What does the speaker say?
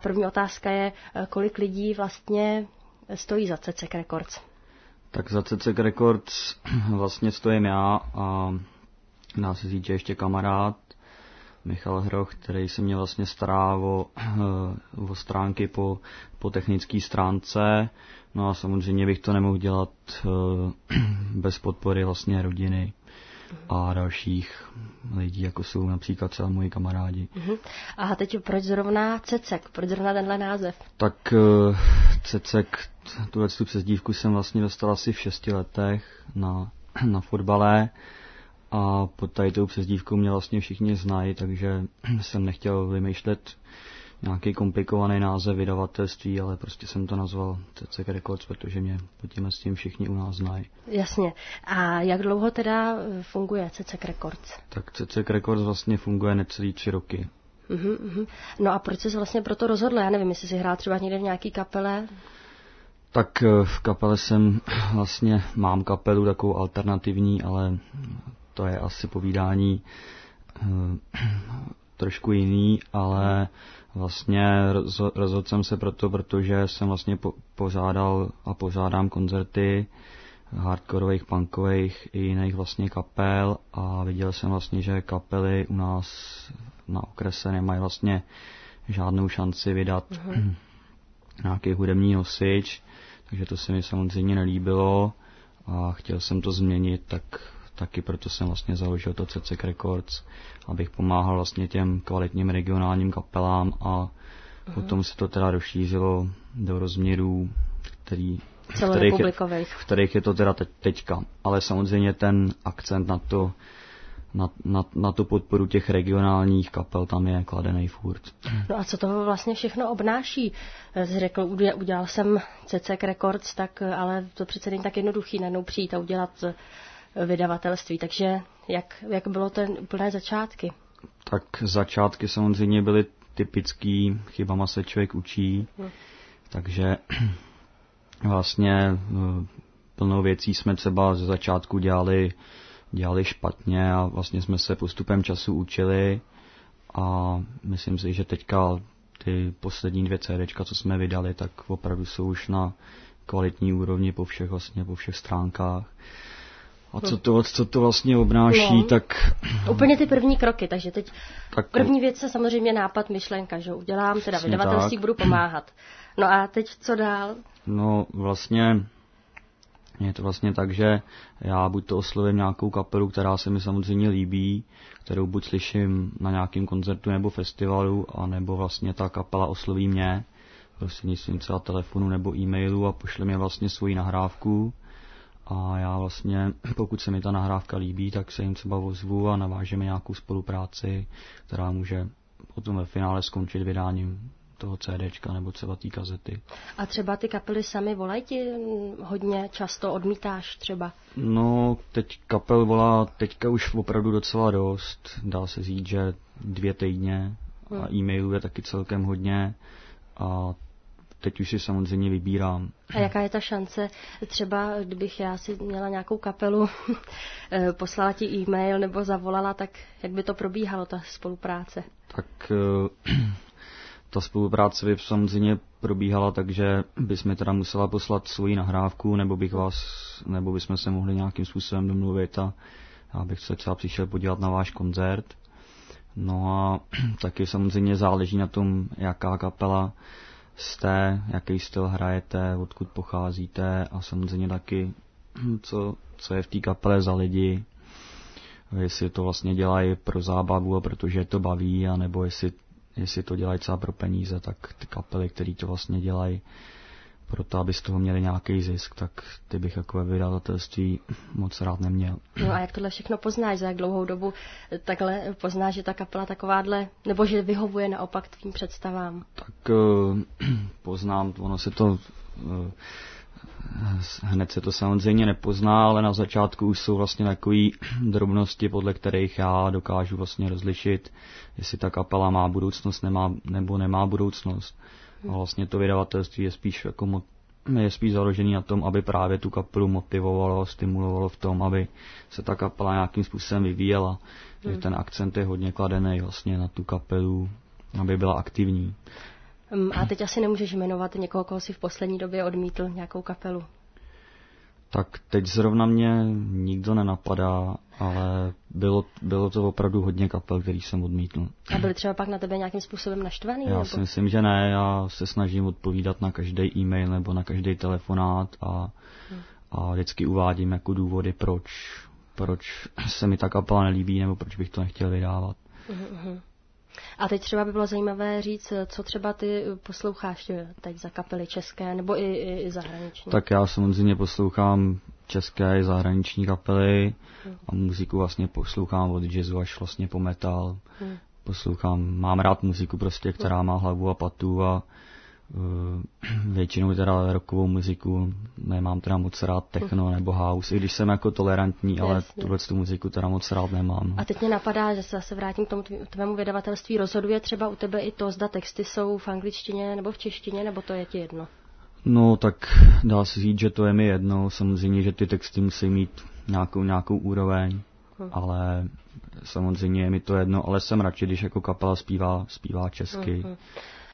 první otázka je, kolik lidí vlastně stojí za CCK Records? Tak za CCK Records vlastně stojím já a dá se říct, že ještě kamarád Michal Hroch, který se mě vlastně stará o stránky po technické stránce. No a samozřejmě bych to nemohl dělat bez podpory vlastně rodiny a dalších lidí, jako jsou například třeba moji kamarádi. A teď proč zrovna CCK? Proč zrovna tenhle název? Tak CCK, tuhle přezdívku jsem vlastně dostal asi v 6 letech na fotbale. A pod tady tou přezdívkou mě vlastně všichni znají, takže jsem nechtěl vymýšlet nějaký komplikovaný název vydavatelství, ale prostě jsem to nazval CCK Records, protože mě pod tím s tím všichni u nás znají. Jasně. A jak dlouho teda funguje CCK Records? Tak CCK Records vlastně funguje necelý 3 roky. No a proč jsi se vlastně proto rozhodl? Já nevím, jestli jsi hrál třeba někde v nějaký kapele? Tak v kapele mám kapelu takovou alternativní, ale to je asi povídání trošku jiný, ale vlastně rozhodl jsem se proto, protože jsem vlastně pořádal a pořádám koncerty hardkorových, punkových i jiných vlastně kapel a viděl jsem vlastně, že kapely u nás na okrese nemají vlastně žádnou šanci vydat nějaký hudební nosič, takže to se mi samozřejmě nelíbilo a chtěl jsem to změnit, taky proto jsem vlastně založil to CCK Records, abych pomáhal vlastně těm kvalitním regionálním kapelám a potom se to teda rozšířilo do rozměrů, v kterých je to teda teďka. Ale samozřejmě ten akcent na tu podporu těch regionálních kapel tam je kladený furt. No a co to vlastně všechno obnáší? Jsi řekl, udělal jsem CCK Records, tak ale to přece není tak jednoduchý najednou přijít a udělat vydavatelství, takže jak bylo ten úplné začátky? Tak začátky samozřejmě byly typický, chybama se člověk učí, takže vlastně plnou věcí jsme třeba ze začátku dělali špatně a vlastně jsme se postupem času učili a myslím si, že teďka ty poslední 2 CDčka, co jsme vydali, tak opravdu jsou už na kvalitní úrovni po všech stránkách. A co to vlastně obnáší, tak... Úplně ty první kroky, takže teď první věc je samozřejmě nápad, myšlenka, že udělám, teda vydavatelství, budu pomáhat. No a teď co dál? No vlastně je to vlastně tak, že já buď to oslovím nějakou kapelu, která se mi samozřejmě líbí, kterou buď slyším na nějakém koncertu nebo festivalu, anebo vlastně ta kapela osloví mě, prostřednictvím třeba telefonu nebo e-mailu a pošle mi vlastně svoji nahrávku. A já vlastně, pokud se mi ta nahrávka líbí, tak se jim třeba ozvu a navážeme nějakou spolupráci, která může potom ve finále skončit vydáním toho CDčka nebo třeba té kazety. A třeba ty kapely sami volají ti hodně často, odmítáš třeba? No, teď kapel volá teďka už opravdu docela dost, dá se říct, že 2 týdně a e-mailů je taky celkem hodně a teď už si samozřejmě vybírám. A jaká je ta šance, třeba kdybych já si měla nějakou kapelu, poslala ti e-mail nebo zavolala, tak jak by to probíhalo, ta spolupráce? Tak ta spolupráce by samozřejmě probíhala, takže bys mi teda musela poslat svoji nahrávku, nebo bychom se mohli nějakým způsobem domluvit a já bych se třeba přišel podívat na váš koncert. No a taky samozřejmě záleží na tom, jaká kapela jste, jaký styl hrajete, odkud pocházíte a samozřejmě taky, co je v té kapele za lidi, jestli to vlastně dělají pro zábavu a protože to baví, anebo jestli to dělají třeba pro peníze, tak ty kapely, které to vlastně dělají proto, aby z toho měli nějaký zisk, tak ty bych jako vydavatelství moc rád neměl. No a jak tohle všechno poznáš, za jak dlouhou dobu takhle poznáš, že ta kapela takováhle, nebo že vyhovuje naopak tvým představám? Tak poznám, ono se to, hned se to samozřejmě nepozná, ale na začátku už jsou vlastně takové drobnosti, podle kterých já dokážu vlastně rozlišit, jestli ta kapela má budoucnost nebo nemá budoucnost. A vlastně to vydavatelství je spíš založený na tom, aby právě tu kapelu motivovalo, stimulovalo v tom, aby se ta kapela nějakým způsobem vyvíjela. Takže ten akcent je hodně kladený vlastně na tu kapelu, aby byla aktivní. A teď asi nemůžeš jmenovat někoho, koho si v poslední době odmítl, nějakou kapelu. Tak teď zrovna mě nikdo nenapadá, ale bylo to opravdu hodně kapel, který jsem odmítl. A byli třeba pak na tebe nějakým způsobem naštvaný? Já si myslím, že ne. Já se snažím odpovídat na každý e-mail nebo na každý telefonát a vždycky uvádím jako důvody, proč se mi ta kapela nelíbí nebo proč bych to nechtěl vydávat. A teď třeba by bylo zajímavé říct, co třeba ty posloucháš teď za kapely české nebo i zahraniční. Tak já samozřejmě poslouchám české i zahraniční kapely a muziku vlastně poslouchám od jazzu až vlastně po metal. Mám rád muziku prostě, která má hlavu a patu a většinou teda rockovou muziku, nemám teda moc rád techno nebo house, i když jsem jako tolerantní, ale tu muziku teda moc rád nemám. A teď mě napadá, že se zase vrátím k tomu tvému vydavatelství, rozhoduje třeba u tebe i to, zda texty jsou v angličtině nebo v češtině, nebo to je ti jedno? No tak dá se říct, že to je mi jedno, samozřejmě, že ty texty musí mít nějakou úroveň, ale samozřejmě je mi to jedno, ale jsem radši, když jako kapela zpívá česky.